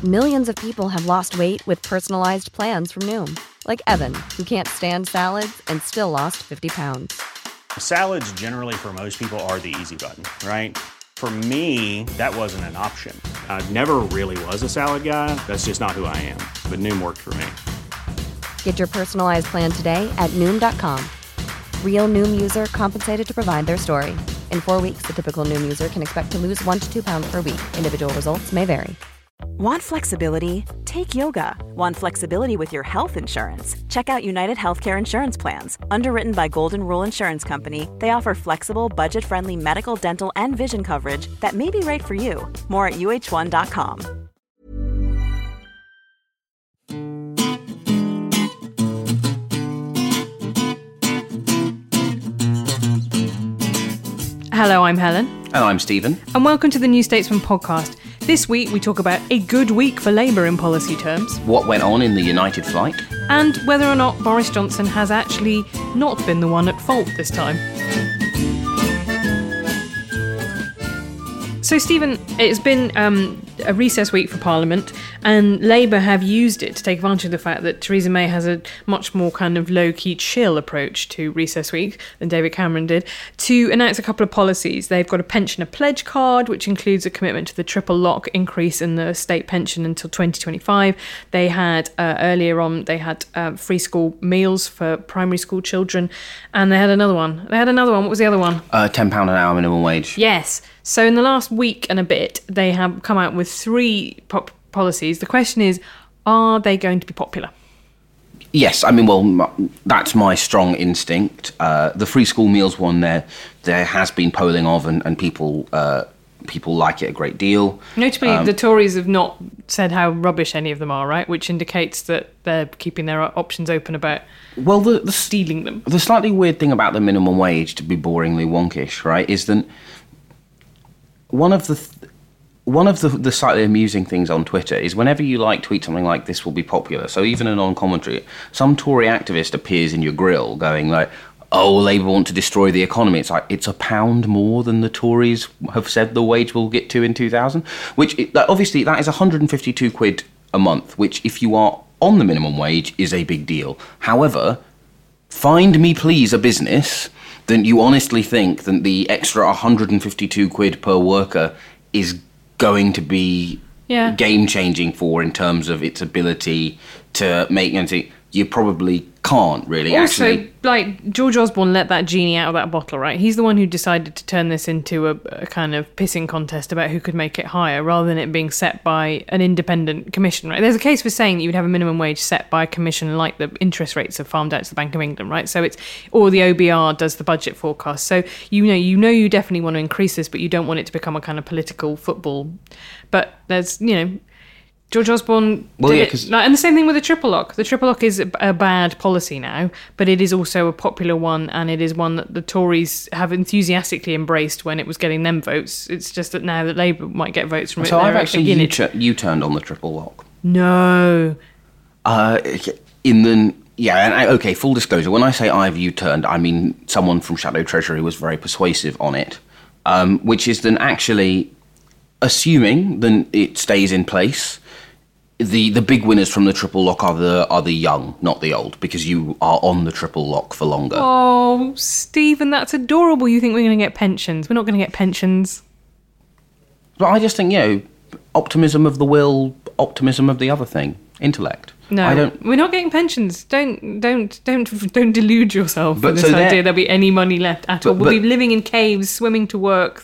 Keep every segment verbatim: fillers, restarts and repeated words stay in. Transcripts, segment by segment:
Millions of people have lost weight with personalized plans from Noom. Like Evan, who can't stand salads and still lost fifty pounds. Salads generally for most people are the easy button, right? For me, that wasn't an option. I never really was a salad guy. That's just not who I am. But Noom worked for me. Get your personalized plan today at Noom dot com. Real Noom user compensated to provide their story. In four weeks, the typical Noom user can expect to lose one to two pounds per week. Individual results may vary. Want flexibility? Take yoga. Want flexibility with your health insurance? Check out United Healthcare Insurance Plans. Underwritten by Golden Rule Insurance Company, they offer flexible, budget-friendly medical, dental, and vision coverage that may be right for you. More at U H one dot com. Hello, I'm Helen. And I'm Stephen. And welcome to the New Statesman podcast. This week we talk about a good week for Labour in policy terms. What went on in the United flight. And whether or not Boris Johnson has actually not been the one at fault this time. So, Stephen, it's been um, a recess week for Parliament, and Labour have used it to take advantage of the fact that Theresa May has a much more kind of low-key, chill approach to recess week than David Cameron did, to announce a couple of policies. They've got a pensioner pledge card, which includes a commitment to the triple lock increase in the state pension until twenty twenty-five. They had, uh, earlier on, they had uh, free school meals for primary school children, and they had another one. They had another one. What was the other one? Uh, ten pounds an hour minimum wage. Yes. So in the last week and a bit, they have come out with three pop- policies. The question is, are they going to be popular? Yes, I mean, well, that's my strong instinct. Uh, the free school meals one, there there has been polling of, and, and people uh, people like it a great deal. Notably, um, the Tories have not said how rubbish any of them are, right? Which indicates that they're keeping their options open about well, the, the stealing them. The slightly weird thing about the minimum wage, to be boringly wonkish, right, is that one of the... Th- One of the, the slightly amusing things on Twitter is whenever you like tweet something like this will be popular, so even a non-commentary, some Tory activist appears in your grill going like, oh, Labour want to destroy the economy. It's like, it's a pound more than the Tories have said the wage will get to in two thousand, which it, obviously that is one hundred fifty-two quid a month, which if you are on the minimum wage is a big deal. However, find me please a business that you honestly think that the extra one hundred fifty-two quid per worker is going to be yeah. game-changing for in terms of its ability to make... You know, you probably can't really also, actually... like, George Osborne let that genie out of that bottle, right? He's the one who decided to turn this into a, a kind of pissing contest about who could make it higher, rather than it being set by an independent commission, right? There's a case for saying that you would have a minimum wage set by a commission like the interest rates are farmed out to the Bank of England, right? So it's... Or the O B R does the budget forecast. So, you know, you know you definitely want to increase this, but you don't want it to become a kind of political football. But there's, you know... George Osborne well, did yeah, it, like, and the same thing with the triple lock. The triple lock is a, a bad policy now, but it is also a popular one, and it is one that the Tories have enthusiastically embraced when it was getting them votes. It's just that now that Labour might get votes from it. So I've actually U- U-turned on the triple lock. No. Uh, in the... Yeah, and I, okay, full disclosure, when I say I've U-turned, I mean someone from Shadow Treasury was very persuasive on it, um, which is then actually, assuming then it stays in place... The the big winners from the triple lock are the are the young, not the old, because you are on the triple lock for longer. Oh, Stephen, that's adorable. You think we're going to get pensions? We're not going to get pensions. But I just think, you know, optimism of the will, optimism of the other thing, intellect. No, I don't... we're not getting pensions. Don't don't don't don't delude yourself But with this so idea there'll be any money left at but, all. We'll but, be living in caves, swimming to work.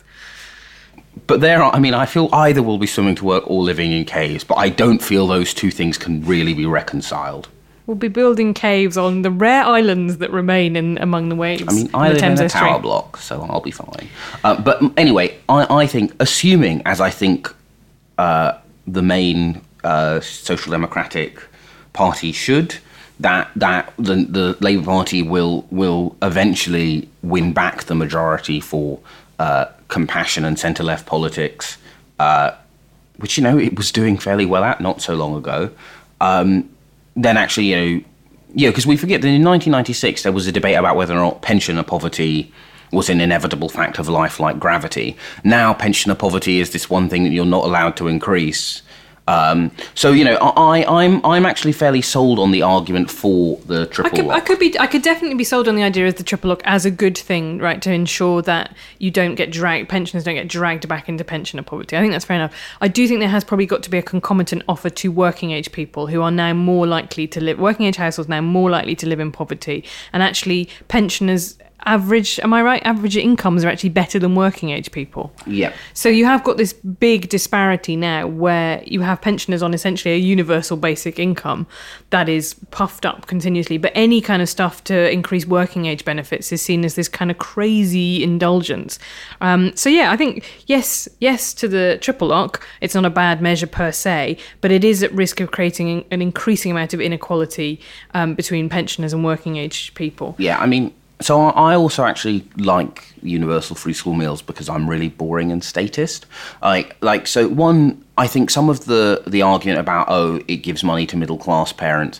But there are, I mean, I feel either will be swimming to work or living in caves, but I don't feel those two things can really be reconciled. We'll be building caves on the rare islands that remain in among the waves. I mean, I live in a tower block, so I'll be fine. Uh, but anyway, I, I think, assuming, as I think uh, the main uh, Social Democratic Party should, that that the, the Labour Party will will eventually win back the majority for uh, compassion and centre-left politics, uh, which, you know, it was doing fairly well at not so long ago, um, then actually, you know, yeah, because we forget that in nineteen ninety-six there was a debate about whether or not pensioner poverty was an inevitable fact of life like gravity. Now pensioner poverty is this one thing that you're not allowed to increase, Um, so you know, I, I'm I'm actually fairly sold on the argument for the triple I could, lock. I could be I could definitely be sold on the idea of the triple lock as a good thing, right? To ensure that you don't get dragged, pensioners don't get dragged back into pensioner poverty. I think that's fair enough. I do think there has probably got to be a concomitant offer to working age people who are now more likely to live, working age households now more likely to live in poverty, and actually pensioners. Average, am I right? Average incomes are actually better than working age people. Yeah. So you have got this big disparity now where you have pensioners on essentially a universal basic income that is puffed up continuously. But any kind of stuff to increase working age benefits is seen as this kind of crazy indulgence. Um, so yeah, I think yes, yes to the triple lock. It's not a bad measure per se, but it is at risk of creating an increasing amount of inequality um, between pensioners and working age people. Yeah, I mean, so I also actually like universal free school meals because I'm really boring and statist. Like, like so one, I think some of the, the argument about, oh, it gives money to middle class parents.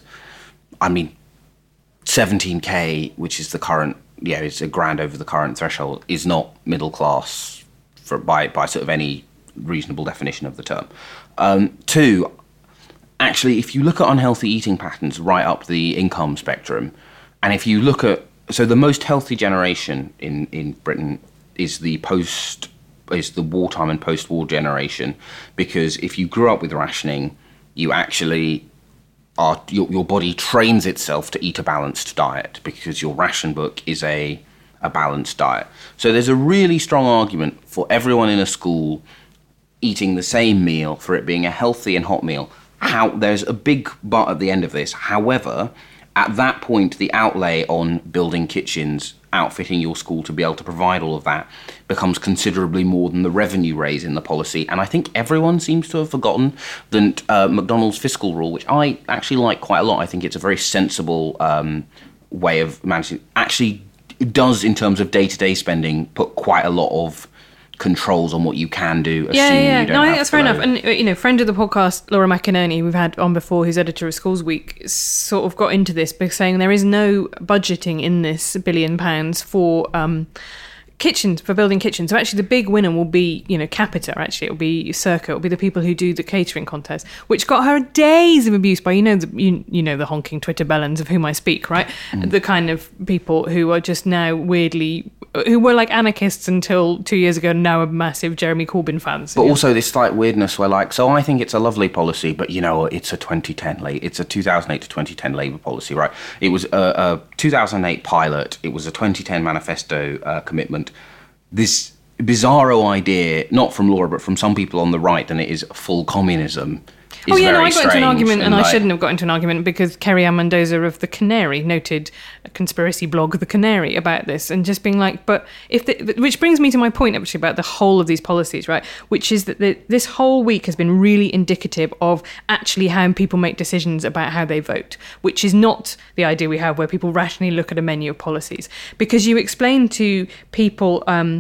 I mean, seventeen K, which is the current, yeah, it's a grand over the current threshold, is not middle class for by, by sort of any reasonable definition of the term. Um, two, actually, if you look at unhealthy eating patterns right up the income spectrum, and if you look at So the most healthy generation in, in Britain is the post is the wartime and post-war generation, because if you grew up with rationing, you actually are your, your body trains itself to eat a balanced diet because your ration book is a a balanced diet. So there's a really strong argument for everyone in a school eating the same meal, for it being a healthy and hot meal. How there's a big but at the end of this. However, at that point, the outlay on building kitchens, outfitting your school to be able to provide all of that, becomes considerably more than the revenue raise in the policy. And I think everyone seems to have forgotten that uh, McDonald's fiscal rule, which I actually like quite a lot. I think it's a very sensible um, way of managing. Actually, does, in terms of day-to-day spending, put quite a lot of controls on what you can do. Yeah, yeah, yeah. You don't No, I have think that's to fair load. enough. And, you know, friend of the podcast, Laura McInerney, we've had on before, who's editor of Schools Week, sort of got into this by saying there is no budgeting in this billion pounds for um, kitchens, for building kitchens. So actually the big winner will be, you know, Capita, actually. It'll be Circa. It'll be the people who do the catering contest, which got her days of abuse by, you know, the, you, you know, the honking Twitter bellends of whom I speak, right? Mm. The kind of people who are just now weirdly... who were like anarchists until two years ago, now are massive Jeremy Corbyn fans. But yeah. also this slight weirdness where, like, so I think it's a lovely policy, but, you know, it's a twenty ten, it's a two thousand eight to twenty ten Labour policy, right? It was a, a two thousand eight pilot, it was a twenty ten manifesto uh, commitment. This bizarro idea, not from Laura, but from some people on the right, and it is full communism. Oh yeah, no, I got strange, into an argument, and, and I like, shouldn't have got into an argument because Kerry Ann Mendoza of The Canary, noted conspiracy blog The Canary, about this, and just being like, but if the, which brings me to my point actually about the whole of these policies, right? Which is that the, this whole week has been really indicative of actually how people make decisions about how they vote, which is not the idea we have where people rationally look at a menu of policies, because you explain to people. Um,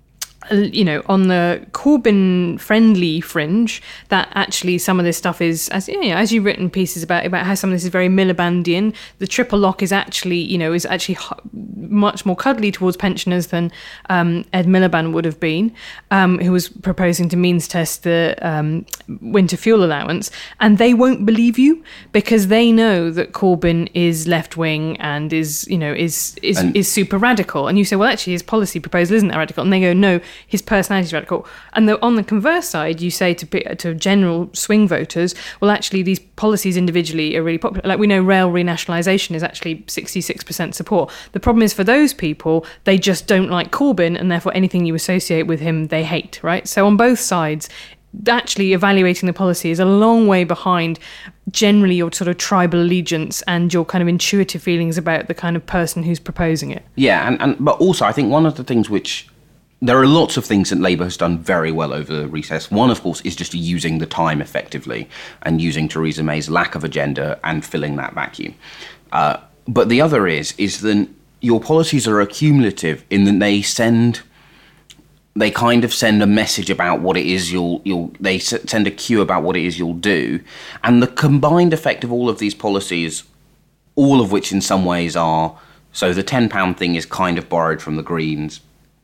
you know, on the Corbyn-friendly fringe, that actually some of this stuff is, as you know, as you've written pieces about about how some of this is very Milibandian. The triple lock is actually, you know, is actually much more cuddly towards pensioners than um, Ed Miliband would have been, um, who was proposing to means test the um, winter fuel allowance, and they won't believe you because they know that Corbyn is left-wing and is, you know, is is And- is super radical. And you say, well, actually, his policy proposal isn't that radical, and they go, no. His personality is radical. And the, on the converse side, you say to to general swing voters, well, actually, these policies individually are really popular. Like we know rail renationalisation is actually sixty-six percent support. The problem is for those people, they just don't like Corbyn, and therefore anything you associate with him, they hate, right? So on both sides, actually evaluating the policy is a long way behind generally your sort of tribal allegiance and your kind of intuitive feelings about the kind of person who's proposing it. Yeah, and, and but also I think one of the things which... There are lots of things that Labour has done very well over recess. One, of course, is just using the time effectively and using Theresa May's lack of agenda and filling that vacuum. Uh, but the other is, is that your policies are accumulative in that they send, they kind of send a message about what it is you'll, you'll, they send a cue about what it is you'll do. And the combined effect of all of these policies, all of which in some ways are, so the ten pound thing is kind of borrowed from the Greens.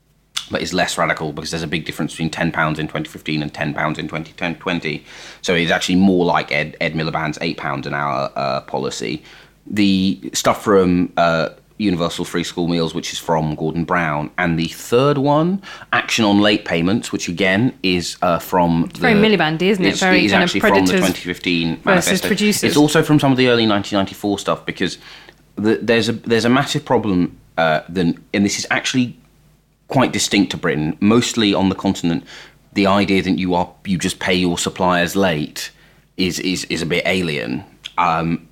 but is less radical because there's a big difference between ten pounds in twenty fifteen and ten pounds in twenty twenty. So it's actually more like Ed, Ed Miliband's eight pounds an hour uh, policy. The stuff from uh, Universal Free School Meals, which is from Gordon Brown, and the third one, Action on Late Payments, which again is uh, from it's the, very Milibandy, isn't it? It's, Very it's kind actually of predators from the twenty fifteen versus manifesto. producers. It's also from some of the early nineteen ninety-four stuff, because the, there's a there's a massive problem. Uh, then, and this is actually quite distinct to Britain. Mostly on the continent, the idea that you are you just pay your suppliers late is is is a bit alien. Um,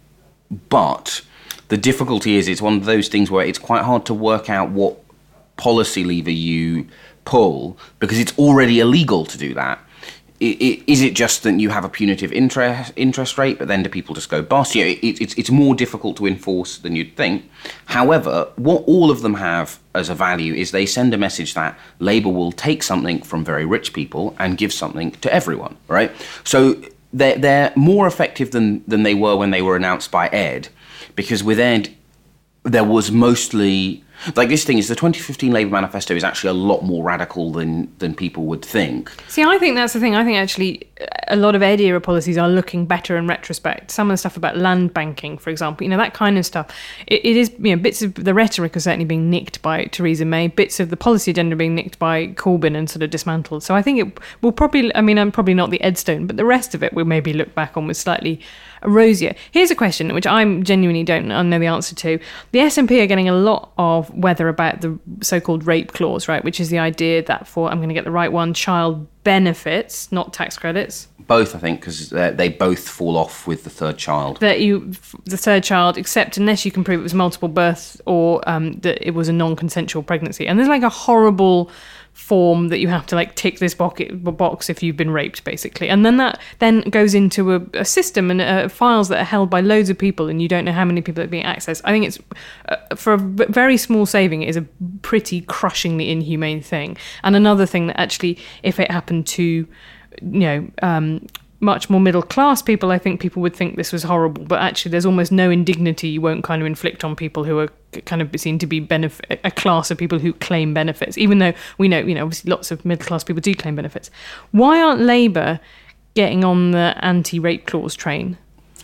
but the difficulty is it's one of those things where it's quite hard to work out what policy lever you pull, because it's already illegal to do that. It, it, is it just that you have a punitive interest interest rate, but then do people just go bust? You know, it, it's it's more difficult to enforce than you'd think. However, what all of them have as a value is they send a message that Labour will take something from very rich people and give something to everyone, right? So they're, they're more effective than, than they were when they were announced by Ed, because with Ed, there was mostly... Like, this thing is, the twenty fifteen Labour manifesto is actually a lot more radical than, than people would think. See, I think that's the thing. I think actually a lot of Ed era policies are looking better in retrospect. Some of the stuff about land banking, for example, you know, that kind of stuff. It, it is, you know, bits of the rhetoric are certainly being nicked by Theresa May, bits of the policy agenda being nicked by Corbyn and sort of dismantled. So I think it will probably, I mean, I'm probably not the Edstone, but the rest of it we'll maybe look back on with slightly rosier. Here's a question which I genuinely don't know the answer to. The S N P are getting a lot of weather about the so-called rape clause, right, which is the idea that for, I'm going to get the right one, child benefits, not tax credits. Both, I think, because they both fall off with the third child. That you, the third child, except unless you can prove it was multiple births or um, that it was a non-consensual pregnancy. And there's like a horrible form that you have to like tick this box if you've been raped, basically, and then that then goes into a, a system and uh, files that are held by loads of people, and you don't know how many people are being accessed. I think it's uh, for a very small saving, it is a pretty crushingly inhumane thing. And another thing that actually, if it happened to, you know, um, much more middle class people, I think people would think this was horrible, but actually there's almost no indignity you won't kind of inflict on people who are kind of seen to be benefit a class of people who claim benefits, even though we know, you know, obviously lots of middle class people do claim benefits. Why aren't Labour getting on the anti-rape clause train?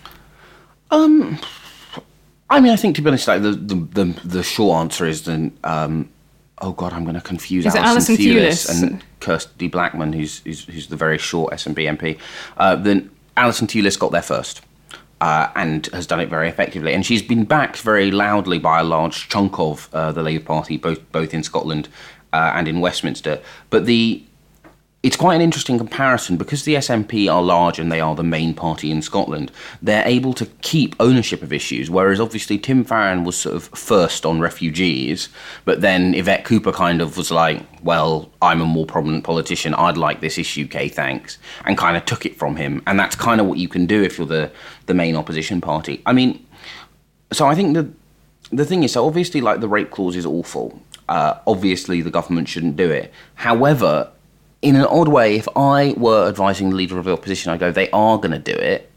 Um, I mean, I think, to be honest, like the the the, the short answer is that um, oh god, I'm going to confuse is Alison, Alison Thewlis Thewlis and Kirsty Blackman, who's who's, who's the very short S N P M P. Uh, then Alison Thewlis got there first. Uh, and has done it very effectively. And she's been backed very loudly by a large chunk of uh, the Labour Party, both both in Scotland uh, and in Westminster. But the it's quite an interesting comparison, because the S N P are large and they are the main party in Scotland. They're able to keep ownership of issues, whereas obviously Tim Farron was sort of first on refugees, but then Yvette Cooper kind of was like, well, I'm a more prominent politician, I'd like this issue, okay, thanks, and kind of took it from him. And that's kind of what you can do if you're the, the main opposition party. I mean, so I think the, the thing is, so obviously, like, the rape clause is awful. Uh, obviously, the government shouldn't do it. However, in an odd way, if I were advising the leader of the opposition, I'd go, they are going to do it.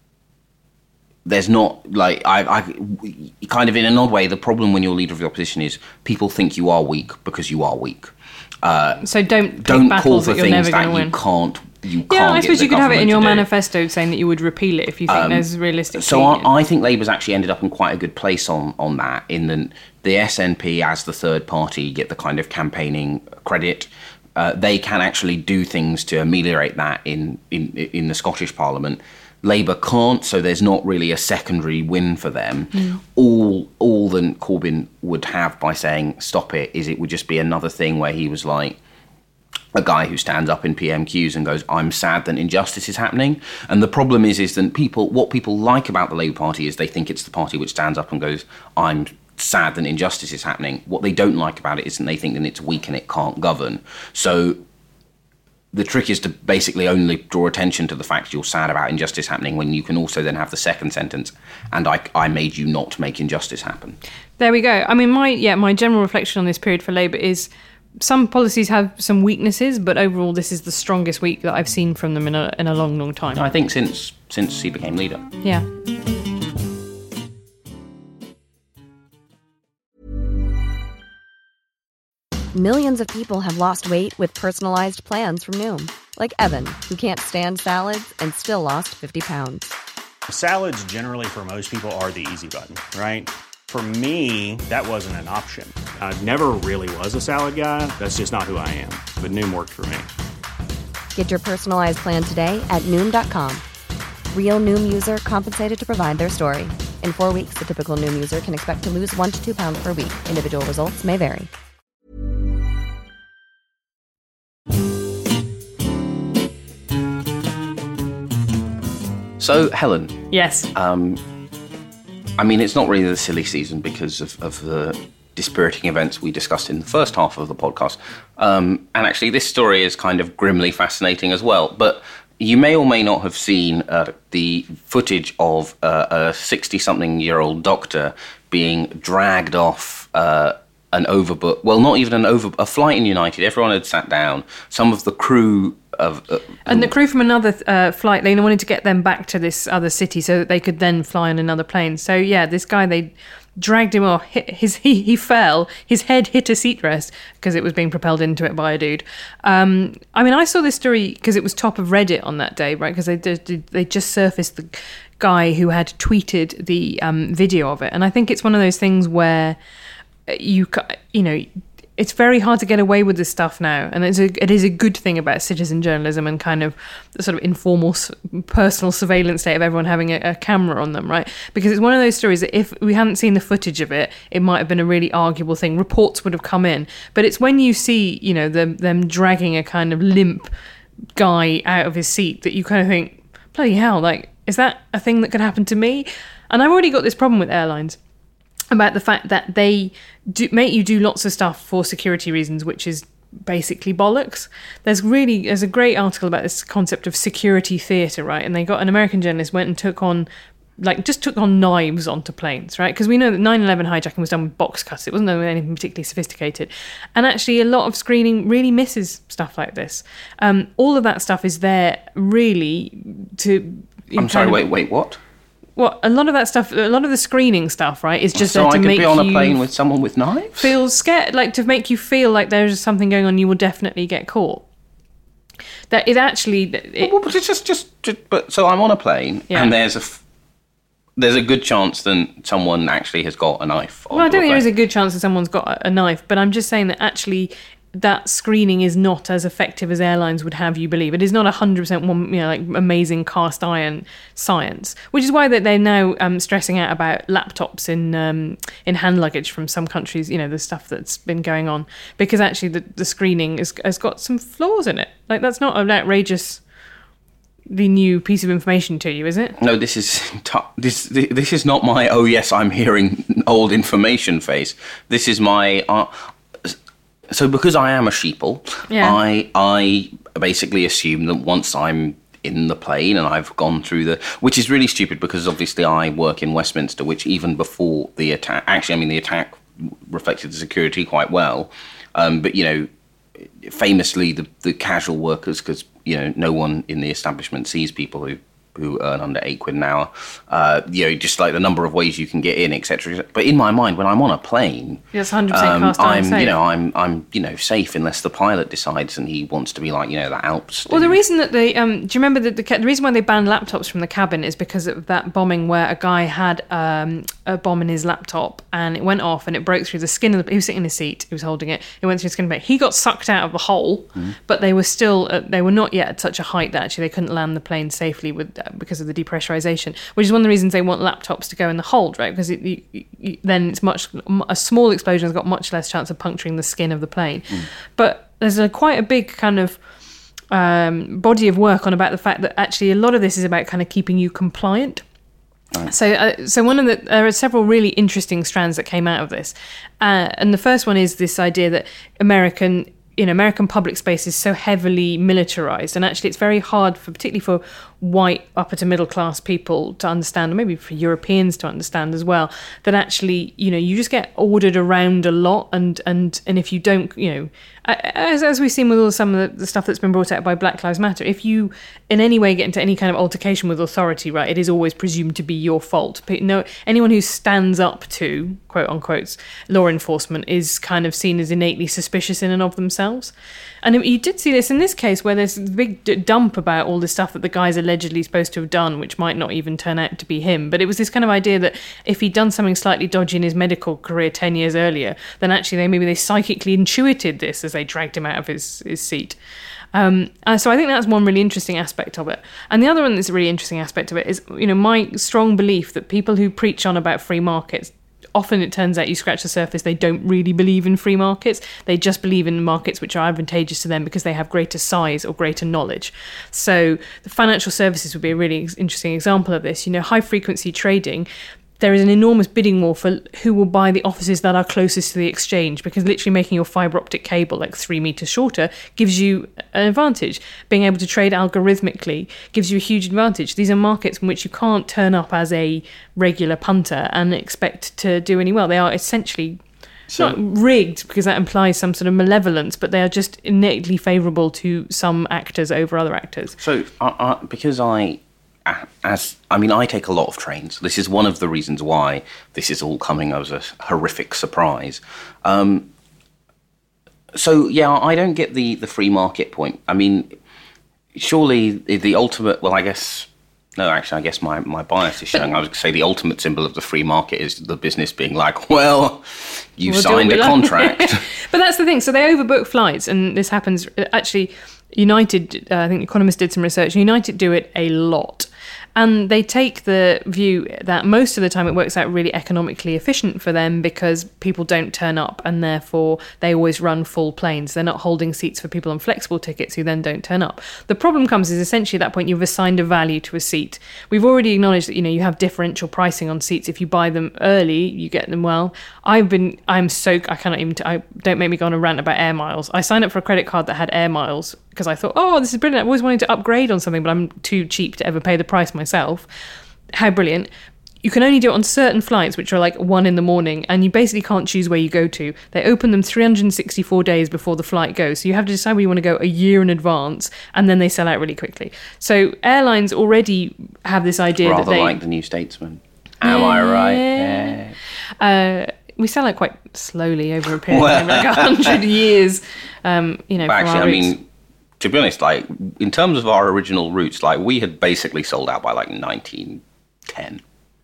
There's not, like, I, I, kind of in an odd way, the problem when you're leader of the opposition is people think you are weak because you are weak. Uh, so don't pick don't battles call for that you're things never that going to you win. can't, you Yeah, can't I get suppose the you could have it in government your to do. manifesto saying that you would repeal it if you think Um, there's realistic. So I, I think Labour's actually ended up in quite a good place on, on that, in that the S N P, as the third party, get the kind of campaigning credit. Uh, they can actually do things to ameliorate that in, in, in the Scottish Parliament. Labour can't, so there's not really a secondary win for them. Mm. All all that Corbyn would have by saying stop it is it would just be another thing where he was like a guy who stands up in P M Qs and goes, I'm sad that injustice is happening. And the problem is, is that people, what people like about the Labour Party is they think it's the party which stands up and goes, I'm sad that injustice is happening. What they don't like about it is that they think that it's weak and it can't govern. So the trick is to basically only draw attention to the fact you're sad about injustice happening, when you can also then have the second sentence, and I, I made you not make injustice happen. There we go. I mean, my yeah, my general reflection on this period for Labour is some policies have some weaknesses, but overall this is the strongest week that I've seen from them in a in a long, long time. I think since since he became leader. Yeah. Millions of people have lost weight with personalized plans from Noom. Like Evan, who can't stand salads and still lost fifty pounds. Salads generally for most people are the easy button, right? For me, that wasn't an option. I never really was a salad guy. That's just not who I am. But Noom worked for me. Get your personalized plan today at Noom dot com. Real Noom user compensated to provide their story. In four weeks, the typical Noom user can expect to lose one to two pounds per week. Individual results may vary. So, Helen. Yes. Um, I mean, it's not really the silly season because of, of the dispiriting events we discussed in the first half of the podcast. Um, and actually, this story is kind of grimly fascinating as well. But you may or may not have seen uh, the footage of uh, a sixty-something-year-old doctor being dragged off uh, an overbook. Well, not even an over a flight in United. Everyone had sat down. Some of the crew of uh, and the crew from another uh, flight, they wanted to get them back to this other city so that they could then fly on another plane. So yeah, this guy, they dragged him off. Hit his he, he fell. His head hit a seat rest because it was being propelled into it by a dude. Um, I mean, I saw this story because it was top of Reddit on that day, right? Because they did, they just surfaced the guy who had tweeted the um, video of it, and I think it's one of those things where you you know. It's very hard to get away with this stuff now, and it's a, it is a good thing about citizen journalism and kind of the sort of informal, personal surveillance state of everyone having a, a camera on them, right? Because it's one of those stories that if we hadn't seen the footage of it, it might have been a really arguable thing. Reports would have come in, but it's when you see, you know, them them dragging a kind of limp guy out of his seat that you kind of think, bloody hell, like, is that a thing that could happen to me? And I've already got this problem with airlines about the fact that they do make you do lots of stuff for security reasons, which is basically bollocks. There's really there's a great article about this concept of security theatre, right? And they got an American journalist went and took on like just took on knives onto planes, right? Because we know that nine eleven hijacking was done with box cutters. It wasn't anything particularly sophisticated. And actually a lot of screening really misses stuff like this. Um, all of that stuff is there really to... I'm sorry, wait, wait, what? Well, a lot of that stuff, a lot of the screening stuff, right, is just so there to I could make be on a you plane with someone with knives? feel scared, like to make you feel like there's something going on. You will definitely get caught. That it actually, it, well, but it's just, just, just, but so I'm on a plane, Yeah. and there's a, f- there's a good chance that someone actually has got a knife. well, I don't think there is plane. a good chance that someone's got a, a knife, but I'm just saying that actually that screening is not as effective as airlines would have you believe. It is not one hundred percent one, you know, like amazing cast iron science, which is why that they're now um, stressing out about laptops in um, in hand luggage from some countries, you know, the stuff that's been going on, because actually the, the screening has, has got some flaws in it. Like, that's not an outrageous the new piece of information to you, is it? No, this is t- this this is not my oh yes I'm hearing old information face. This is my uh, so because I am a sheeple, Yeah. I I basically assume that once I'm in the plane and I've gone through the, which is really stupid because obviously I work in Westminster, which even before the attack, actually I mean the attack reflected the security quite well, um, but you know, famously the the casual workers, because you know no one in the establishment sees people who who earn under eight quid an hour, uh, you know, just like the number of ways you can get in, et cetera. But in my mind, when I'm on a plane, Yes, one hundred percent um, cast iron I'm, safe. you know, I'm, I'm, you know, safe unless the pilot decides and he wants to be like, you know, the Alps. Well, the dude. reason that they, um, do you remember that the, ca- the reason why they banned laptops from the cabin is because of that bombing where a guy had um, a bomb in his laptop and it went off and it broke through the skin of the, he was sitting in his seat, he was holding it, it went through the skin of the, he got sucked out of the hole, Mm. but they were still, uh, they were not yet at such a height that actually they couldn't land the plane safely with uh, because of the depressurization, which is one of the reasons they want laptops to go in the hold, right? Because it, you, you, then it's much, a small explosion has got much less chance of puncturing the skin of the plane. Mm. But there's a quite a big kind of um, body of work on about the fact that actually a lot of this is about kind of keeping you compliant. Right. So, uh, so one of the there are several really interesting strands that came out of this, uh, and the first one is this idea that American, you know, American public space is so heavily militarized, and actually it's very hard for, particularly for white upper to middle class people to understand, or maybe for Europeans to understand as well, that actually, you know, you just get ordered around a lot, and and and if you don't, you know, as as we've seen with all some of the, the stuff that's been brought out by Black Lives Matter, if you in any way get into any kind of altercation with authority, right, it is always presumed to be your fault. No, anyone who stands up to quote unquote law enforcement is kind of seen as innately suspicious in and of themselves. And you did see this in this case, where there's a big d- dump about all the stuff that the guy's allegedly supposed to have done, which might not even turn out to be him. But it was this kind of idea that if he'd done something slightly dodgy in his medical career ten years earlier, then actually they maybe they psychically intuited this as they dragged him out of his, his seat. Um, and so I think that's one really interesting aspect of it. And the other one that's a really interesting aspect of it is, you know, my strong belief that people who preach on about free markets, often it turns out you scratch the surface, they don't really believe in free markets. They just believe in markets which are advantageous to them because they have greater size or greater knowledge. So the financial services would be a really interesting example of this. You know, high frequency trading, there is an enormous bidding war for who will buy the offices that are closest to the exchange, because literally making your fibre optic cable like three metres shorter gives you an advantage. Being able to trade algorithmically gives you a huge advantage. These are markets in which you can't turn up as a regular punter and expect to do any well. They are essentially so, not rigged, because that implies some sort of malevolence, but they are just innately favourable to some actors over other actors. So, uh, uh, because I... As I mean, I take a lot of trains. This is one of the reasons why this is all coming as a horrific surprise. Um, so, yeah, I don't get the, the free market point. I mean, surely the, the ultimate, well, I guess, no, actually, I guess my, my bias is showing. I was going to say the ultimate symbol of the free market is the business being like, well, you've we'll signed a contract. But that's the thing. So they overbook flights, and this happens, actually, United, uh, I think Economist did some research, United do it a lot. And they take the view that most of the time it works out really economically efficient for them because people don't turn up, and therefore they always run full planes. They're not holding seats for people on flexible tickets who then don't turn up. The problem comes is essentially at that point you've assigned a value to a seat. We've already acknowledged that, you know, you have differential pricing on seats. If you buy them early, you get them well. I've been, I'm so, I cannot even, t- I, don't make me go on a rant about air miles. I signed up for a credit card that had air miles because I thought, oh, this is brilliant. I've always wanted to upgrade on something, but I'm too cheap to ever pay the price myself. How brilliant. You can only do it on certain flights, which are like one in the morning, and you basically can't choose where you go to. They open them three hundred sixty-four days before the flight goes. So you have to decide where you want to go a year in advance, and then they sell out really quickly. So airlines already have this idea Rather that they... like the New Statesman. Am yeah. I right? Yeah. Uh, we sell out quite slowly over a period of like a hundred years. Um, you know, but actually, I mean, to be honest, like in terms of our original routes, like we had basically sold out by like nineteen ten.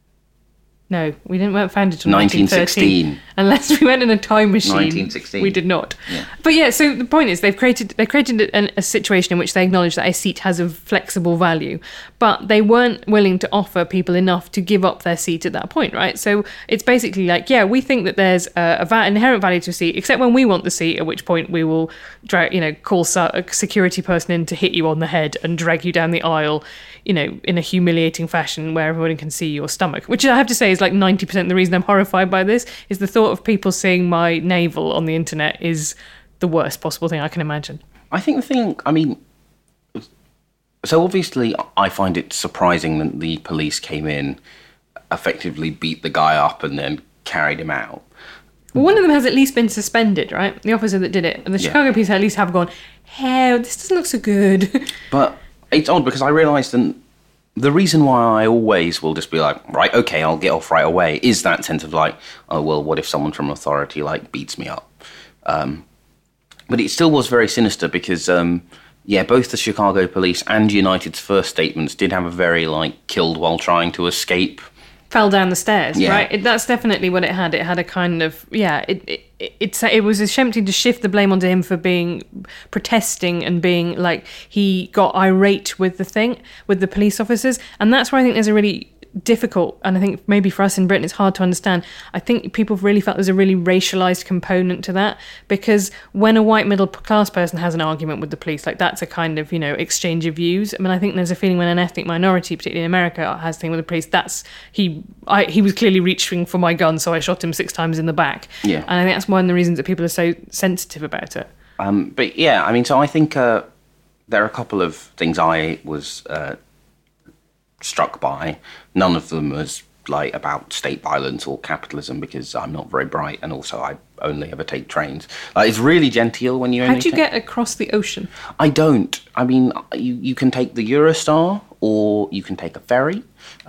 No, we didn't weren't founded until nineteen sixteen. Unless we went in a time machine. nineteen sixteen. We did not. Yeah. But yeah, so the point is they've created they created a, a situation in which they acknowledge that a seat has a flexible value, but they weren't willing to offer people enough to give up their seat at that point, right? So it's basically like, yeah, we think that there's a, a va- inherent value to a seat, except when we want the seat, at which point we will, drag, you know, call a security person in to hit you on the head and drag you down the aisle, you know, in a humiliating fashion where everyone can see your stomach, which I have to say is like ninety percent of the reason I'm horrified by this, is the thought of people seeing my navel on the internet is the worst possible thing I can imagine. I think the thing, I mean, so obviously I find it surprising that the police came in, effectively beat the guy up and then carried him out. Well, one of them has at least been suspended, right? The officer that did it. And the Chicago yeah. police at least have gone, hey, this doesn't look so good. But it's odd because I realised that the reason why I always will just be like, right, okay, I'll get off right away, is that sense of like, oh, well, what if someone from authority like beats me up? Um, but it still was very sinister because, um, yeah, both the Chicago police and United's first statements did have a very like killed while trying to escape. Fell down the stairs, yeah. right? It, that's definitely what it had. It had a kind of, yeah, it, it, it, it, it was attempting to shift the blame onto him for being, protesting and being like, he got irate with the thing, with the police officers. And that's where I think there's a really difficult, and I think maybe for us in Britain it's hard to understand. I think people really felt there's a really racialised component to that, because when a white middle class person has an argument with the police, like that's a kind of, you know, exchange of views. I mean, I think there's a feeling when an ethnic minority, particularly in America, has a thing with the police, that's he I, he was clearly reaching for my gun, so I shot him six times in the back. Yeah. And I think that's one of the reasons that people are so sensitive about it. Um, but yeah, I mean, so I think uh, there are a couple of things I was uh, struck by. None of them was like about state violence or capitalism, because I'm not very bright, and also I only ever take trains. Uh, it's really genteel when you only How do you take... get across the ocean? I don't. I mean, you, you can take the Eurostar, or you can take a ferry.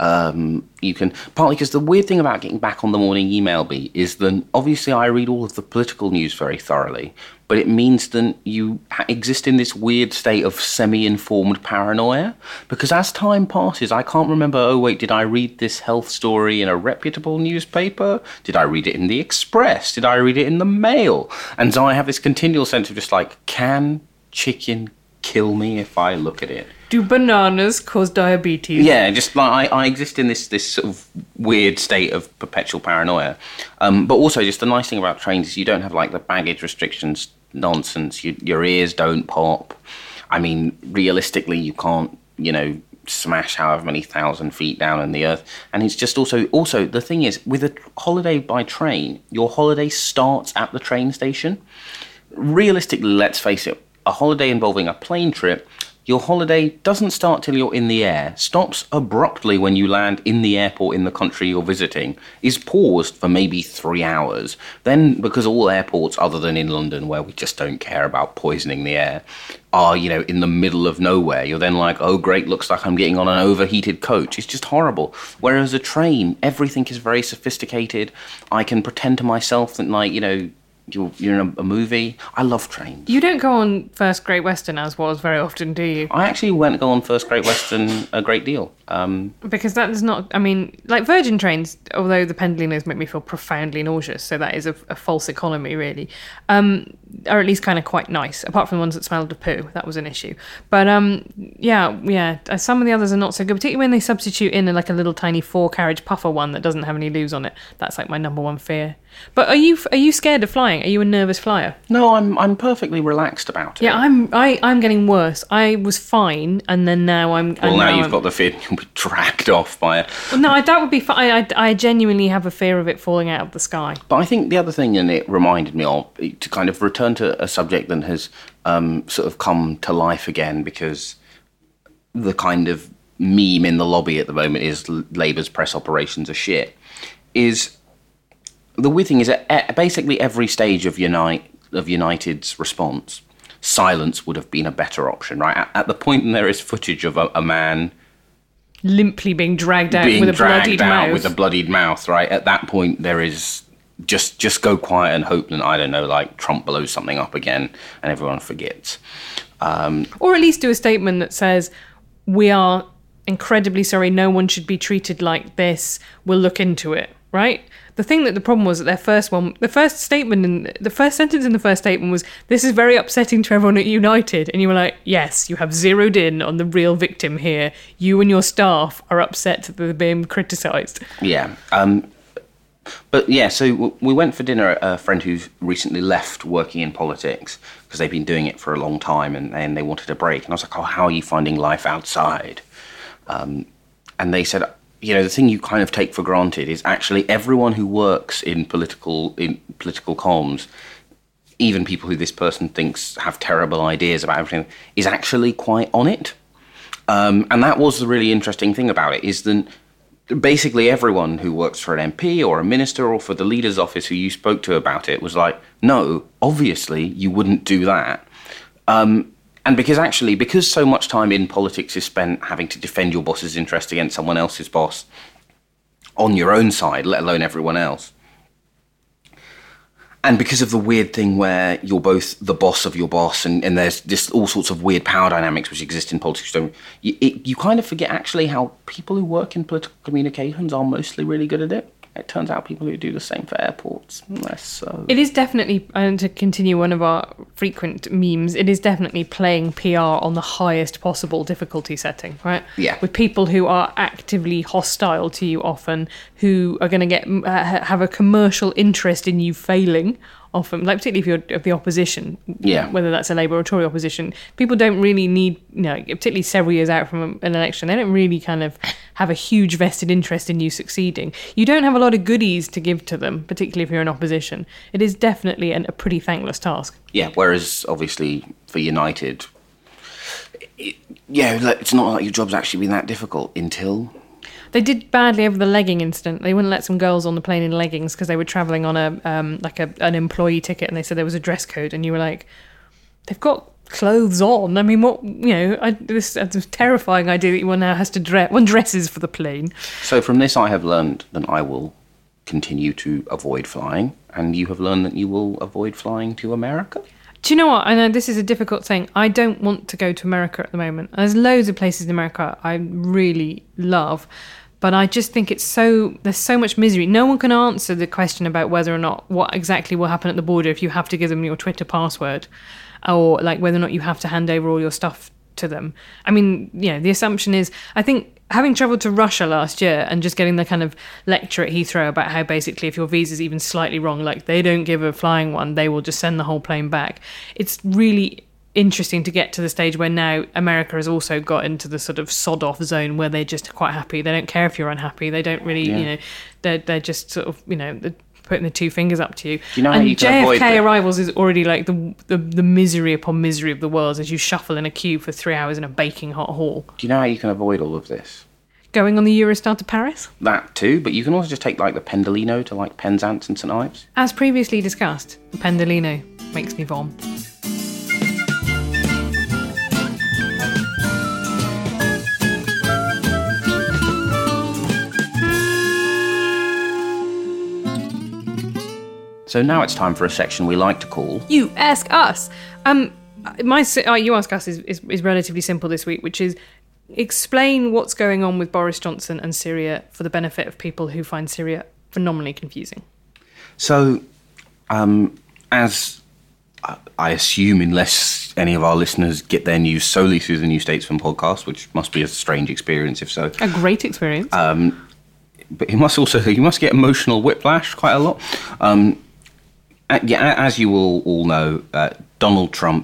Um, you can, partly because the weird thing about getting back on the morning email beat is that obviously I read all of the political news very thoroughly, but it means that you ha- exist in this weird state of semi-informed paranoia, because as time passes, I can't remember, oh wait, did I read this health story in a reputable newspaper? Did I read it in the Express? Did I read it in the Mail? And so I have this continual sense of just like, can chicken kill me if I look at it? Do bananas cause diabetes? Yeah, just like I, I exist in this this sort of weird state of perpetual paranoia. Um, but also, just the nice thing about trains is you don't have like the baggage restrictions nonsense. You, your ears don't pop. I mean, realistically, you can't, you know, smash however many thousand feet down in the earth. And it's just also also the thing is, with a holiday by train, your holiday starts at the train station. Realistically, let's face it, a holiday involving a plane trip, your holiday doesn't start till you're in the air, stops abruptly when you land in the airport in the country you're visiting, is paused for maybe three hours. Then, because all airports, other than in London, where we just don't care about poisoning the air, are, you know, in the middle of nowhere, you're then like, oh great, looks like I'm getting on an overheated coach. It's just horrible. Whereas a train, everything is very sophisticated. I can pretend to myself that, like, you know, You're, you're in a, a movie. I love trains. You don't go on First Great Western as was very often, do you? I actually went to go on First Great Western a great deal. Um, because that is not, I mean, like Virgin trains, although the Pendolino's make me feel profoundly nauseous, so that is a, a false economy, really, um, are at least kind of quite nice, apart from the ones that smelled of poo. That was an issue. But um, yeah, yeah, some of the others are not so good, particularly when they substitute in like a little tiny four-carriage puffer one that doesn't have any loos on it. That's like my number one fear. But are you are you scared of flying? Are you a nervous flyer? No, I'm I'm perfectly relaxed about it. Yeah, I'm I, I'm getting worse. I was fine, and then now I'm. Well, now, now you've I'm, got the fear you'll be dragged off by it. Well, no, I, that would be fine. I, I genuinely have a fear of it falling out of the sky. But I think the other thing, and it reminded me of, to kind of return to a subject that has um, sort of come to life again, because the kind of meme in the lobby at the moment is Labour's press operations are shit, is... The weird thing is that at basically every stage of Unite of United's response, silence would have been a better option, right? At, at the point when there is footage of a, a man limply being dragged out being with a dragged bloodied out mouth, with a bloodied mouth, right? At that point, there is just just go quiet and hope that, I don't know, like Trump blows something up again and everyone forgets, um, or at least do a statement that says, "We are incredibly sorry. No one should be treated like this. We'll look into it." Right? The thing that the problem was that their first one, the first statement, in the first sentence in the first statement was, "This is very upsetting to everyone at United." And you were like, yes, you have zeroed in on the real victim here. You and your staff are upset that they're being criticised. Yeah. Um, but yeah, so w- we went for dinner at a friend who's recently left working in politics, because they've been doing it for a long time, and, and they wanted a break. And I was like, oh, how are you finding life outside? Um, and they said, you know, the thing you kind of take for granted is actually everyone who works in political in political comms, even people who this person thinks have terrible ideas about everything, is actually quite on it. Um, and that was the really interesting thing about it, is that basically everyone who works for an M P or a minister or for the leader's office who you spoke to about it was like, no, obviously you wouldn't do that. Um, And because actually, because so much time in politics is spent having to defend your boss's interest against someone else's boss on your own side, let alone everyone else, and because of the weird thing where you're both the boss of your boss, and, and there's just all sorts of weird power dynamics which exist in politics, so you, it, you kind of forget actually how people who work in political communications are mostly really good at it. It turns out people who do the same for airports, less so. It is definitely, and to continue one of our frequent memes, it is definitely playing P R on the highest possible difficulty setting, right? Yeah. With people who are actively hostile to you often, who are going to get uh, have a commercial interest in you failing often, like particularly if you're of the opposition, yeah. whether that's a Labour or Tory opposition. People don't really need, you know, particularly several years out from an election, they don't really kind of have a huge vested interest in you succeeding. You don't have a lot of goodies to give to them, particularly if you're in opposition. It is definitely an, a pretty thankless task. Yeah, whereas obviously for United, it, yeah, like, it's not like your job's actually been that difficult until... They did badly over the legging incident. They wouldn't let some girls on the plane in leggings because they were travelling on a um, like a, an employee ticket, and they said there was a dress code, and you were like, they've got clothes on. I mean, what, you know, I, this, this terrifying idea that one now has to dress, one dresses for the plane. So from this I have learned that I will continue to avoid flying, and you have learned that you will avoid flying to America? Do you know what? I know this is a difficult thing. I don't want to go to America at the moment. There's loads of places in America I really love, but I just think it's so, there's so much misery. No one can answer the question about whether or not, what exactly will happen at the border if you have to give them your Twitter password, or like whether or not you have to hand over all your stuff to them. I mean, you know, the assumption is, I think having travelled to Russia last year and just getting the kind of lecture at Heathrow about how basically if your visa's even slightly wrong, like they don't give a flying one, they will just send the whole plane back. It's really interesting to get to the stage where now America has also got into the sort of sod off zone where they're just quite happy. They don't care if you're unhappy. They don't really, yeah. you know, they're, they're just sort of, you know, they're putting the two fingers up to you. Do you know and how you can J F K avoid that? arrivals is already like the, the the misery upon misery of the world as you shuffle in a queue for three hours in a baking hot hall. Do you know how you can avoid all of this? Going on the Eurostar to Paris? That too, but you can also just take like the Pendolino to like Penzance and St Ives. As previously discussed, the Pendolino makes me vom. So now it's time for a section we like to call... You Ask Us. Um, my uh, You Ask Us is, is, is relatively simple this week, which is explain what's going on with Boris Johnson and Syria for the benefit of people who find Syria phenomenally confusing. So, um, as I assume, unless any of our listeners get their news solely through the New Statesman podcast, which must be a strange experience if so. A great experience. Um, but you must also, you must get emotional whiplash quite a lot. Um, yeah, as you all, all know, uh, Donald Trump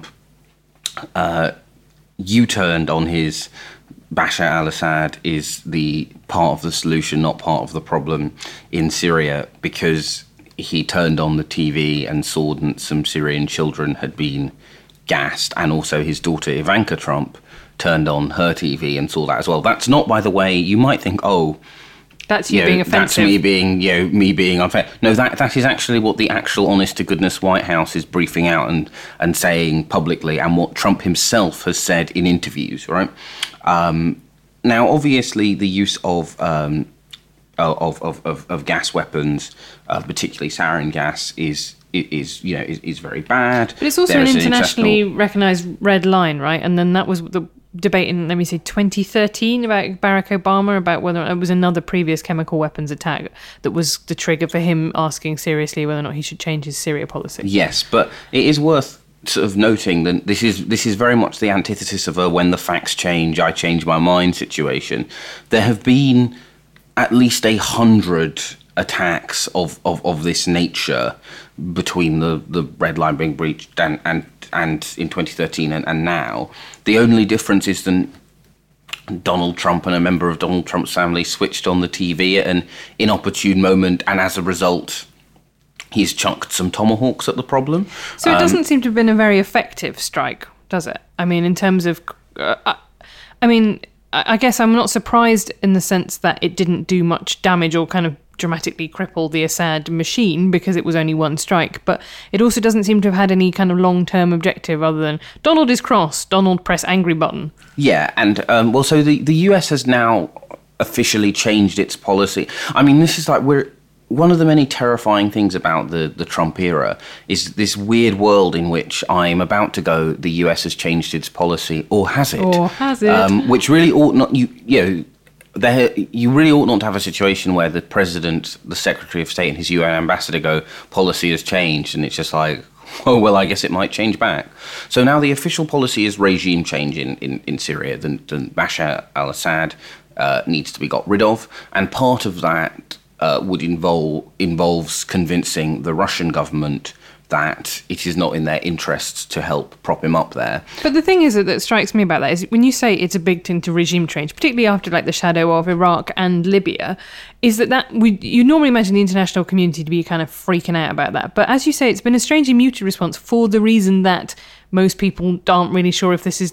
uh, U-turned on his Bashar al-Assad is the part of the solution, not part of the problem in Syria, because he turned on the T V and saw that some Syrian children had been gassed, and also his daughter Ivanka Trump turned on her T V and saw that as well. That's not, by the way, you might think, oh, that's you, you know, being offensive. That's me being, you know, me being unfair. No, that that is actually what the actual honest-to-goodness White House is briefing out and, and saying publicly, and what Trump himself has said in interviews, right? Um, now, obviously, the use of um, of, of, of, of gas weapons, uh, particularly sarin gas, is is you know is, is very bad. But it's also there an an internationally international... recognised red line, right? And then that was the debate in, let me say, twenty thirteen about Barack Obama, about whether it was another previous chemical weapons attack that was the trigger for him asking seriously whether or not he should change his Syria policy. Yes, but it is worth sort of noting that this is this is very much the antithesis of a when the facts change, I change my mind situation. There have been at least a hundred attacks of, of, of this nature between the, the red line being breached and, and, and in twenty thirteen and, and now. The only difference is that Donald Trump and a member of Donald Trump's family switched on the T V at an inopportune moment, and as a result, he's chucked some tomahawks at the problem. So it um, doesn't seem to have been a very effective strike, does it? I mean, in terms of... Uh, I, I mean, I guess I'm not surprised in the sense that it didn't do much damage or kind of dramatically cripple the Assad machine because it was only one strike, but it also doesn't seem to have had any kind of long-term objective other than Donald is cross, Donald press angry button. Yeah, and um, well, so the, the U S has now officially changed its policy. I mean, this is like we're one of the many terrifying things about the, the Trump era is this weird world in which I'm about to go, the U S has changed its policy, or has it? Or has it? Um, which really ought not, you, you know, there, you really ought not to have a situation where the president, the Secretary of State and his U N ambassador go, policy has changed, and it's just like, oh, well, I guess it might change back. So now the official policy is regime change in, in, in Syria. The, the Bashar al-Assad uh, needs to be got rid of, and part of that uh, would involve involves convincing the Russian government that it is not in their interests to help prop him up there. But the thing is that, that strikes me about that is when you say it's a big thing to regime change, particularly after like the shadow of Iraq and Libya, is that that we you normally imagine the international community to be kind of freaking out about that. But as you say, it's been a strangely muted response for the reason that most people aren't really sure if this is the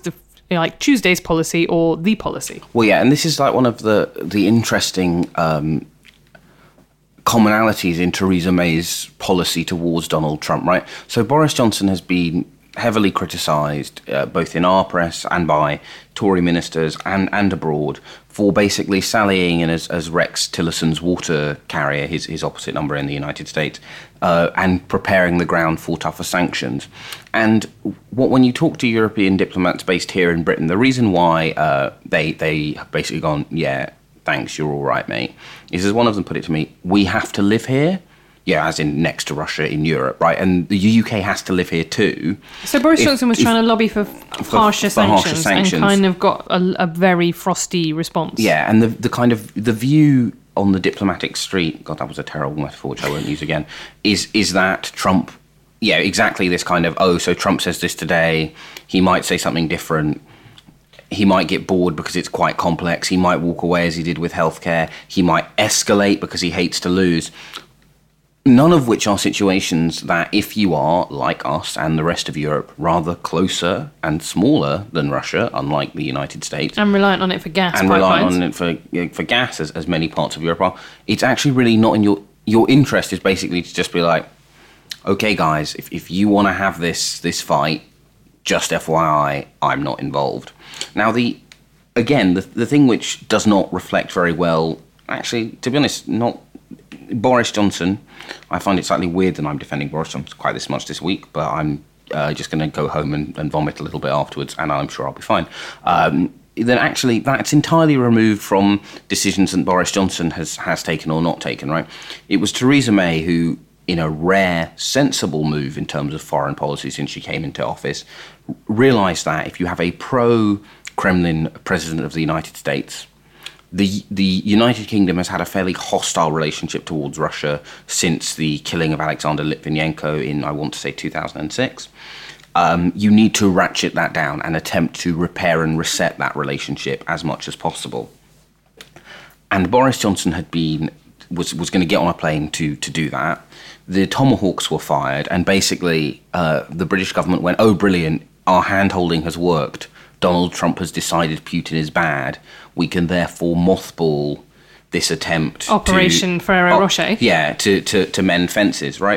you know, like Tuesday's policy or the policy. Well, yeah, and this is like one of the the interesting um, commonalities in Theresa May's policy towards Donald Trump, right? So Boris Johnson has been heavily criticised, uh, both in our press and by Tory ministers and, and abroad, for basically sallying in as, as Rex Tillerson's water carrier, his, his opposite number in the United States, uh, and preparing the ground for tougher sanctions. And what, when you talk to European diplomats based here in Britain, the reason why uh, they they have basically gone, yeah, thanks, you're all right, mate, is, as one of them put it to me, we have to live here. Yeah, as in next to Russia in Europe, right? And the U K has to live here too. So Boris if, Johnson was if, trying to lobby for, for, harsher, for sanctions harsher sanctions and kind of got a, a very frosty response. Yeah, and the the kind of the view on the diplomatic street, God, that was a terrible metaphor, which I won't use again, is is that Trump, yeah, exactly this kind of, oh, so Trump says this today, he might say something different. He might get bored because it's quite complex. He might walk away as he did with healthcare. He might escalate because he hates to lose. None of which are situations that, if you are, like us and the rest of Europe, rather closer and smaller than Russia, unlike the United States, and reliant on it for gas and pipelines. reliant on it for you know, for gas, as, as many parts of Europe are, it's actually really not in your your interest. Is basically to just be like, okay, guys, if if you want to have this this fight, just F Y I, I'm not involved. Now, the again, the the thing which does not reflect very well, actually, to be honest, not. Boris Johnson, I find it slightly weird that I'm defending Boris Johnson quite this much this week, but I'm uh, just going to go home and, and vomit a little bit afterwards, and I'm sure I'll be fine. Um, then actually, that's entirely removed from decisions that Boris Johnson has, has taken or not taken, right? It was Theresa May who, in a rare, sensible move in terms of foreign policy since she came into office, realised that if you have a pro-Kremlin president of the United States, The the United Kingdom has had a fairly hostile relationship towards Russia since the killing of Alexander Litvinenko in, I want to say, two thousand six. Um, you need to ratchet that down and attempt to repair and reset that relationship as much as possible. And Boris Johnson had been was was going to get on a plane to to do that. The Tomahawks were fired, and basically uh, the British government went, "Oh, brilliant! Our hand-holding has worked. Donald Trump has decided Putin is bad. We can therefore mothball this attempt Operation to, Ferrero oh, Rocher. Yeah, to, to, to mend fences, right?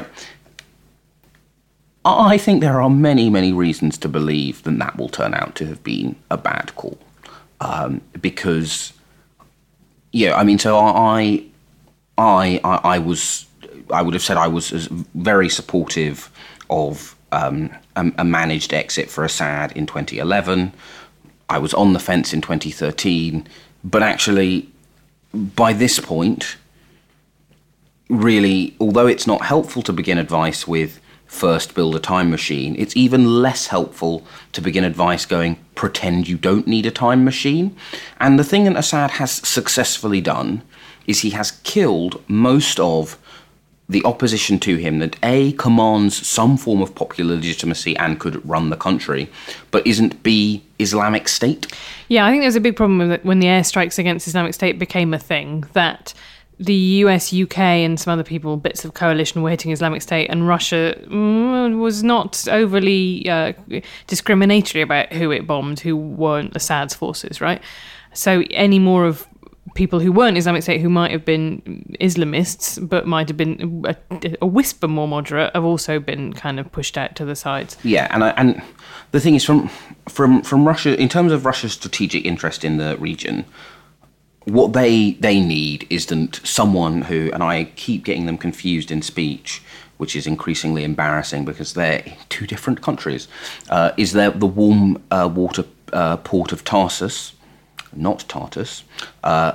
I think there are many, many reasons to believe that that will turn out to have been a bad call. Um, because, yeah, I mean, so I, I, I, I was, I would have said I was very supportive of um, a, a managed exit for Assad in twenty eleven. I was on the fence in twenty thirteen, but actually, by this point, really, although it's not helpful to begin advice with first build a time machine, it's even less helpful to begin advice going, pretend you don't need a time machine. And the thing that Assad has successfully done is he has killed most of the opposition to him that A, commands some form of popular legitimacy and could run the country, but isn't B, Islamic State. Yeah, I think there's a big problem with it when the airstrikes against Islamic State became a thing, that the U S, U K and some other people, bits of coalition, were hitting Islamic State, and Russia mm, was not overly uh, discriminatory about who it bombed, who weren't Assad's forces, right? So any more of people who weren't Islamic State, who might have been Islamists, but might have been a, a whisper more moderate, have also been kind of pushed out to the sides. Yeah, and I, and the thing is, from from from Russia, in terms of Russia's strategic interest in the region, what they they need isn't someone who, and I keep getting them confused in speech, which is increasingly embarrassing because they're in two different countries, uh, is there the warm uh, water uh, port of Tarsus, not Tartus. Uh,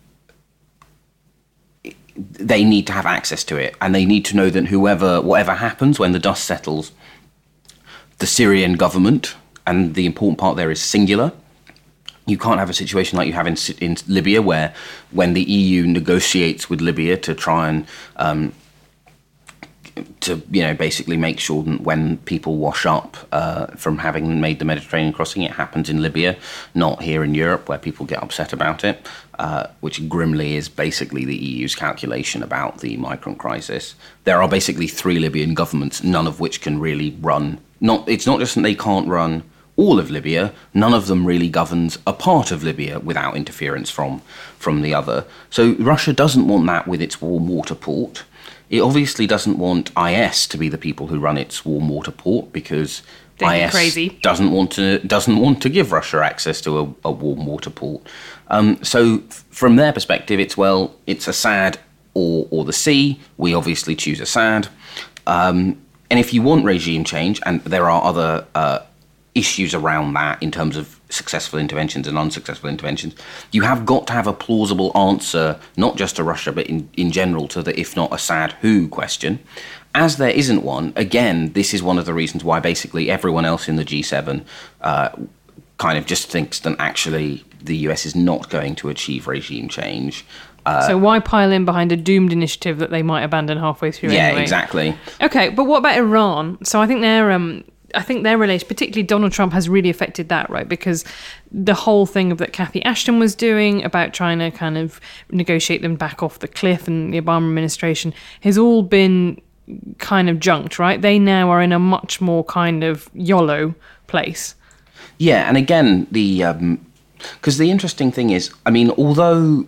they need to have access to it, and they need to know that whoever, whatever happens when the dust settles, the Syrian government, and the important part there is singular. You can't have a situation like you have in, in Libya, where when the E U negotiates with Libya to try and um, to you know basically make sure that when people wash up uh, from having made the Mediterranean crossing, it happens in Libya, not here in Europe, where people get upset about it, uh, which grimly is basically the E U's calculation about the migrant crisis. There are basically three Libyan governments, none of which can really run. Not it's not just that they can't run all of Libya. None of them really governs a part of Libya without interference from from the other. So Russia doesn't want that with its warm water port. It obviously doesn't want I S to be the people who run its warm water port, because They'd I be S crazy. doesn't want to doesn't want to give Russia access to a, a warm water port. Um, so f- from their perspective, it's well, it's Assad or or the sea. We obviously choose Assad. Um, and if you want regime change, and there are other uh, issues around that in terms of successful interventions and unsuccessful interventions, you have got to have a plausible answer, not just to Russia, but in, in general to the if not Assad, who question. As there isn't one, again, this is one of the reasons why basically everyone else in the G seven uh, kind of just thinks that actually the U S is not going to achieve regime change. Uh, so why pile in behind a doomed initiative that they might abandon halfway through yeah, anyway? exactly. Okay, but what about Iran? So I think their um, I think their relation, particularly Donald Trump, has really affected that, right? Because the whole thing of that Cathy Ashton was doing about trying to kind of negotiate them back off the cliff, and the Obama administration has all been kind of junked, right? They now are in a much more kind of YOLO place. Yeah, and again, the because the interesting thing is, I mean, although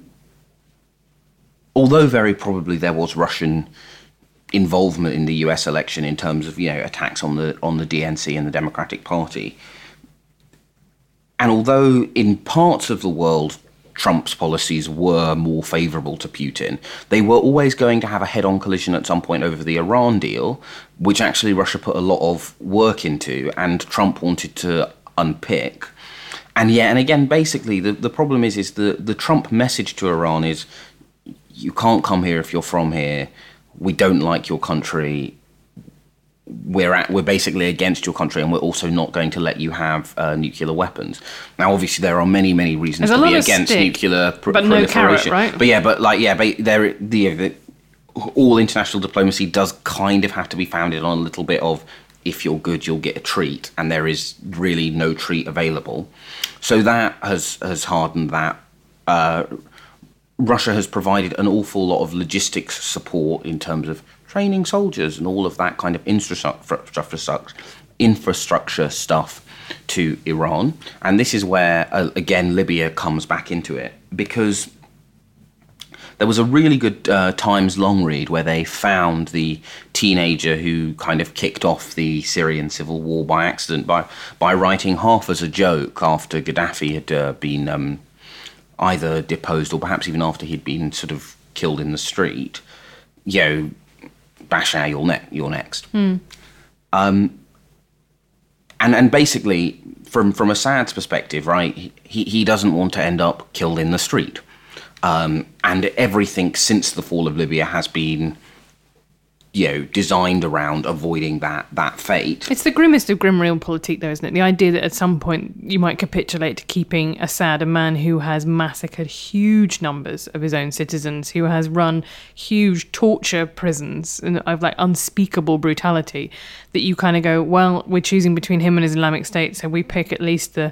although very probably there was Russian involvement in the U S election in terms of, you know, attacks on the on the D N C and the Democratic Party, and although in parts of the world Trump's policies were more favourable to Putin, they were always going to have a head-on collision at some point over the Iran deal, which actually Russia put a lot of work into and Trump wanted to unpick. And yeah, and again, basically the, the problem is is the, the Trump message to Iran is, you can't come here if you're from here. We don't like your country. We're at, we're basically against your country, and we're also not going to let you have uh, nuclear weapons. Now, obviously, there are many, many reasons There's to a be lot of against stick, nuclear pr- but no proliferation. carrot, right? But yeah, but like yeah, but there the, the all international diplomacy does kind of have to be founded on a little bit of, if you're good, you'll get a treat, and there is really no treat available. So that has has hardened that. Uh, Russia has provided an awful lot of logistics support in terms of training soldiers and all of that kind of infrastructure, infrastructure stuff to Iran. And this is where, uh, again, Libya comes back into it, because there was a really good uh, Times long read where they found the teenager who kind of kicked off the Syrian civil war by accident by, by writing half as a joke after Gaddafi had uh, been um, either deposed or perhaps even after he'd been sort of killed in the street. You know, Bashar, you're, ne- you're next. Mm. Um, and and basically, from, from Assad's perspective, right, he, he doesn't want to end up killed in the street. Um, and everything since the fall of Libya has been, you know, designed around avoiding that that fate. It's the grimmest of grim realpolitik, though, isn't it? The idea that at some point you might capitulate to keeping Assad, a man who has massacred huge numbers of his own citizens, who has run huge torture prisons of like unspeakable brutality, that you kind of go, well, we're choosing between him and Islamic State, so we pick at least the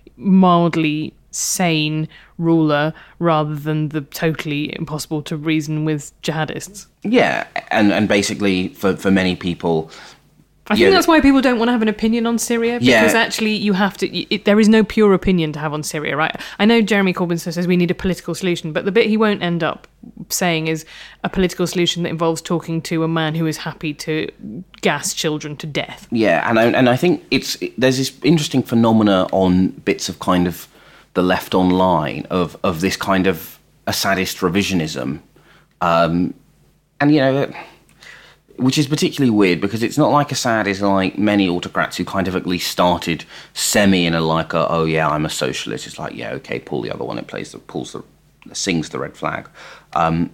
mildly sane ruler rather than the totally impossible to reason with jihadists. Yeah, and, and basically for, for many people... I think yeah, that's why people don't want to have an opinion on Syria, because yeah. actually you have to... It, there is no pure opinion to have on Syria, right? I know Jeremy Corbyn says we need a political solution, but the bit he won't end up saying is a political solution that involves talking to a man who is happy to gas children to death. Yeah, and I, and I think it's there's this interesting phenomena on bits of kind of the left online of, of this kind of Assadist revisionism. Um, and, you know, which is particularly weird because it's not like Assad is like many autocrats who kind of at least started semi in a like, a, oh, yeah, I'm a socialist. It's like, yeah, OK, pull the other one. It plays the, pulls the, sings the red flag. Um,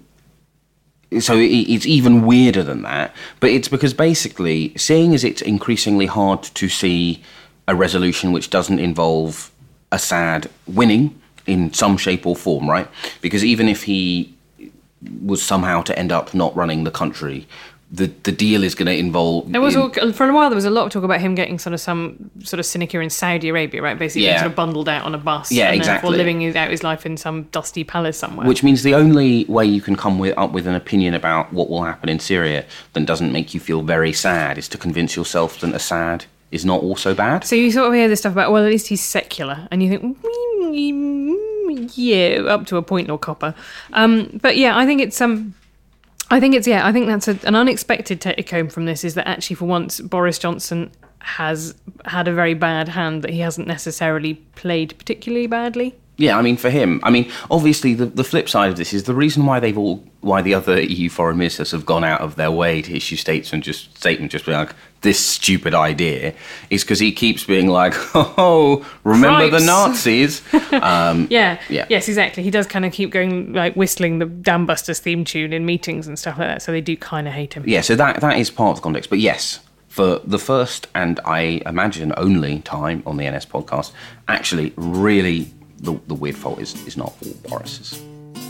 so it, it's even weirder than that. But it's because basically, seeing as it's increasingly hard to see a resolution which doesn't involve Assad winning in some shape or form, right? Because even if he was somehow to end up not running the country, the the deal is going to involve... There was in, all, for a while there was a lot of talk about him getting sort of some sort of sinecure in Saudi Arabia, right? Basically yeah. sort of bundled out on a bus, yeah, and exactly. therefore living his, out his life in some dusty palace somewhere. Which means the only way you can come with, up with an opinion about what will happen in Syria that doesn't make you feel very sad is to convince yourself that Assad is not also bad. So you sort of hear this stuff about, well, at least he's secular, and you think, mm, yeah, up to a point, Lord Copper. Um, but yeah, I think it's um, I think it's yeah, I think that's a, an unexpected take home from this is that actually for once Boris Johnson has had a very bad hand that he hasn't necessarily played particularly badly. Yeah, I mean, for him, I mean, obviously the, the flip side of this is the reason why they've all, why the other E U foreign ministers have gone out of their way to issue statements just statement just being like, this stupid idea, is because he keeps being like, oh, remember Cripes. the Nazis? um, yeah, yeah, yes, exactly. He does kind of keep going, like whistling the Dam Busters theme tune in meetings and stuff like that, so they do kind of hate him. Yeah, so that that is part of the context. But yes, for the first and I imagine only time on the N S podcast, actually, really, the, the weird fault is, is not all Boris's.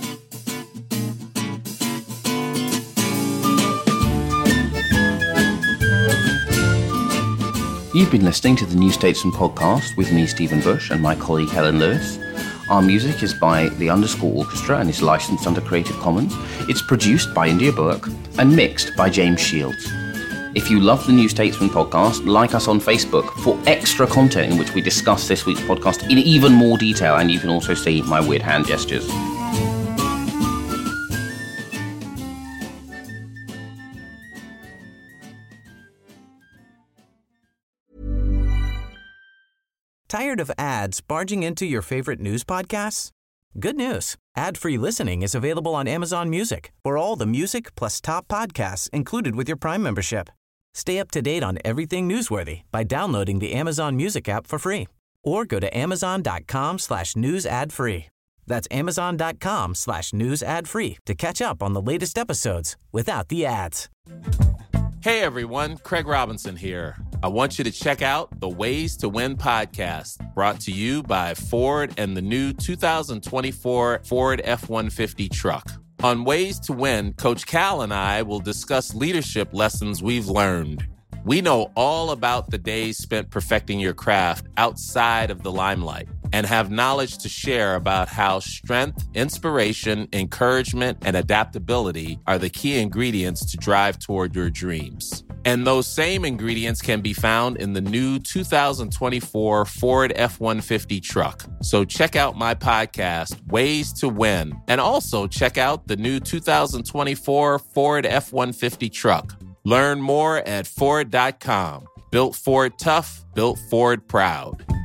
You've been listening to the New Statesman podcast with me, Stephen Bush, and my colleague Helen Lewis. Our music is by the Underscore Orchestra and is licensed under Creative Commons. It's produced by India Burke and mixed by James Shields. If you love the New Statesman podcast, like us on Facebook for extra content in which we discuss this week's podcast in even more detail, and you can also see my weird hand gestures. Tired of ads barging into your favorite news podcasts? Good news. Ad-free listening is available on Amazon Music for all the music plus top podcasts included with your Prime membership. Stay up to date on everything newsworthy by downloading the Amazon Music app for free or go to amazon.com slash news ad free. That's amazon.com slash news ad free to catch up on the latest episodes without the ads. Hey everyone, Craig Robinson here. I want you to check out the Ways to Win podcast, brought to you by Ford and the new two thousand twenty-four Ford F one fifty truck. On Ways to Win, Coach Cal and I will discuss leadership lessons we've learned. We know all about the days spent perfecting your craft outside of the limelight and have knowledge to share about how strength, inspiration, encouragement, and adaptability are the key ingredients to drive toward your dreams. And those same ingredients can be found in the new two thousand twenty-four Ford F one fifty truck. So check out my podcast, Ways to Win, and also check out the new two thousand twenty-four Ford F one fifty truck. Learn more at Ford dot com. Built Ford tough, built Ford proud.